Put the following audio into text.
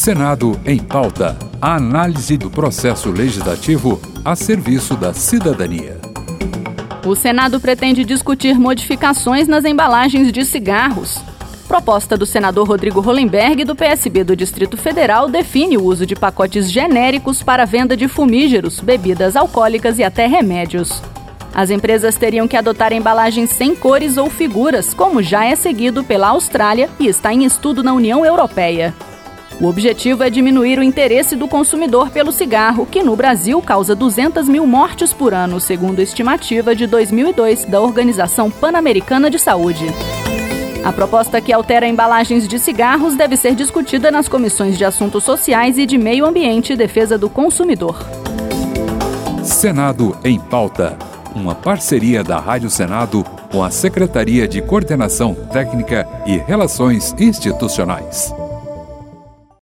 Senado em Pauta. A análise do processo legislativo a serviço da cidadania. O Senado pretende discutir modificações nas embalagens de cigarros. Proposta do senador Rodrigo Hollenberg, do PSB do Distrito Federal, define o uso de pacotes genéricos para a venda de fumígeros, bebidas alcoólicas e até remédios. As empresas teriam que adotar embalagens sem cores ou figuras, como já é seguido pela Austrália e está em estudo na União Europeia. O objetivo é diminuir o interesse do consumidor pelo cigarro, que no Brasil causa 200 mil mortes por ano, segundo a estimativa de 2002 da Organização Pan-Americana de Saúde. A proposta que altera embalagens de cigarros deve ser discutida nas comissões de Assuntos Sociais e de Meio Ambiente e Defesa do Consumidor. Senado em Pauta. Uma parceria da Rádio Senado com a Secretaria de Coordenação Técnica e Relações Institucionais.